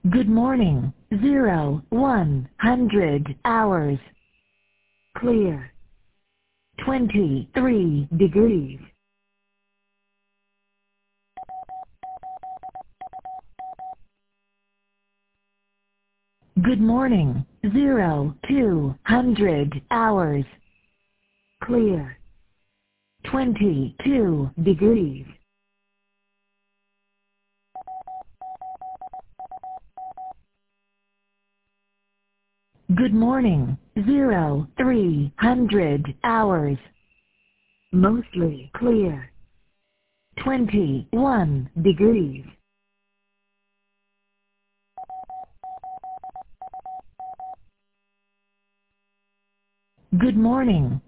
Good morning. 100 hours. Clear. 23 degrees. Good morning. 200 hours. Clear. 22 degrees. Good morning. 300 hours. Mostly clear. 21 degrees. Good morning.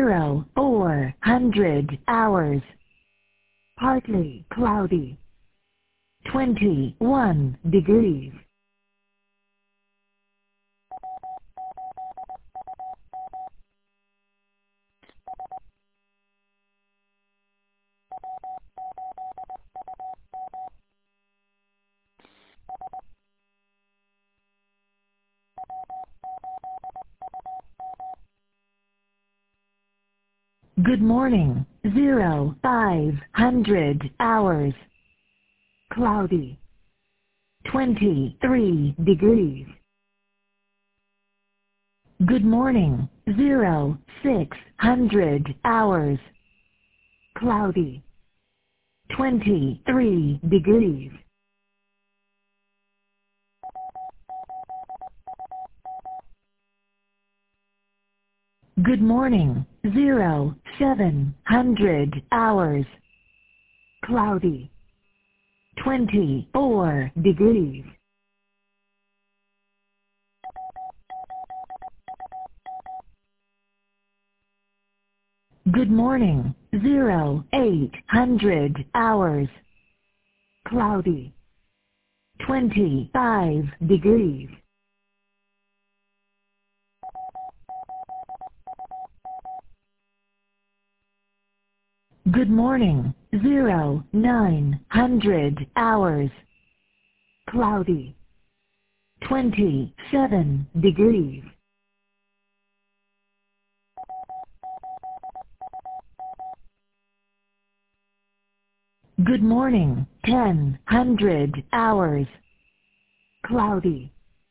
400 hours. Partly cloudy. 21 degrees. Good morning. 500 hours. Cloudy. 23 degrees. Good morning. 600 hours. Cloudy. 23 degrees. Good morning. 700 hours. Cloudy. 24 degrees. Good morning. 800 hours. Cloudy. 25 degrees. Good morning. 900 hours. Cloudy. 27 degrees. Good morning. 1000 hours. Cloudy.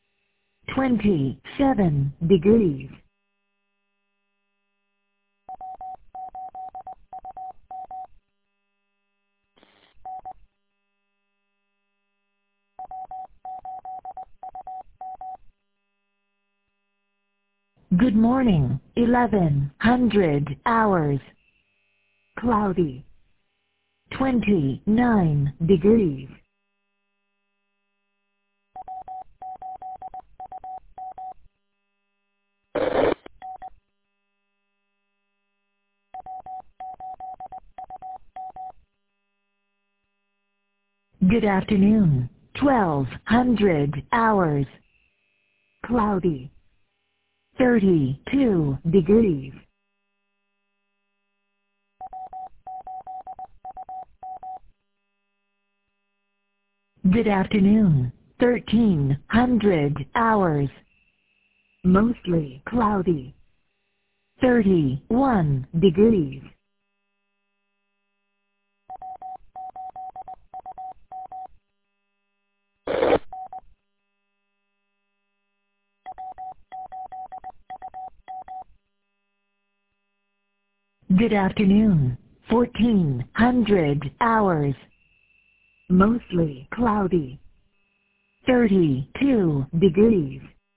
27 degrees. Good morning. 1100 hours. Cloudy. 29 degrees. Good afternoon. 1200 hours. Cloudy. 32 degrees. Good afternoon. 1300 hours. Mostly cloudy. 31 degrees. Good afternoon. 1400 hours. Mostly cloudy. 32 degrees.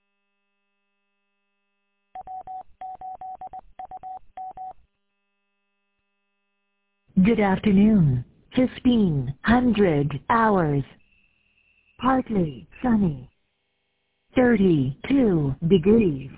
Good afternoon. 1500 hours. Partly sunny. 32 degrees.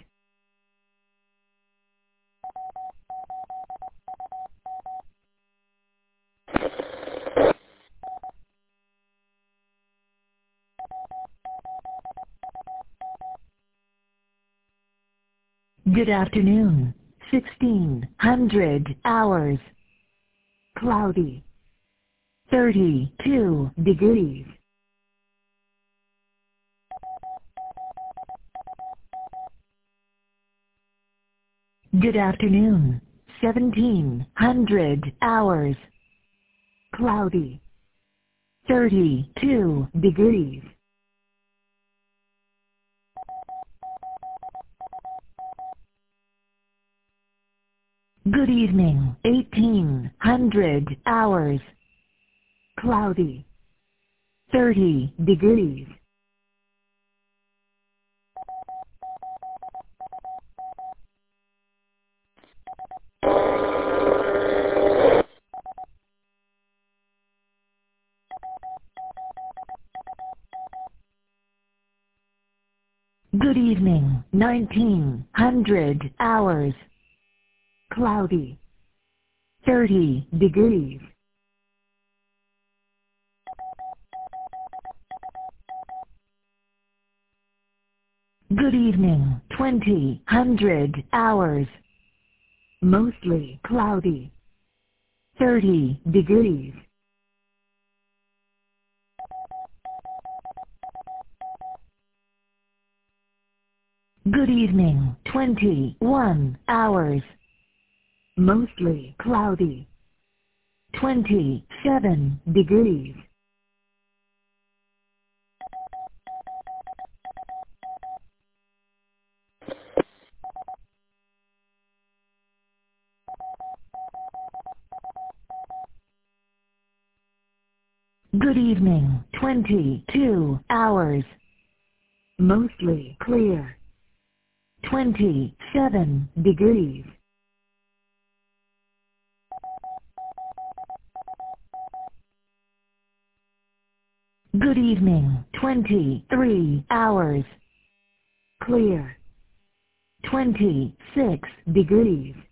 Good afternoon. 1600 hours. Cloudy. 32 degrees. Good afternoon. 1700 hours. Cloudy. 32 degrees. Good evening. 1800 hours. Cloudy. 30 degrees. Good evening. 1900 hours. Cloudy. 30 degrees. Good evening. 2000 hours. Mostly cloudy. 30 degrees. Good evening. 21 hours. Mostly cloudy. 27 degrees. Good evening. 22 hours. Mostly clear. 27 degrees. Good evening. 23 hours. Clear. 26 degrees.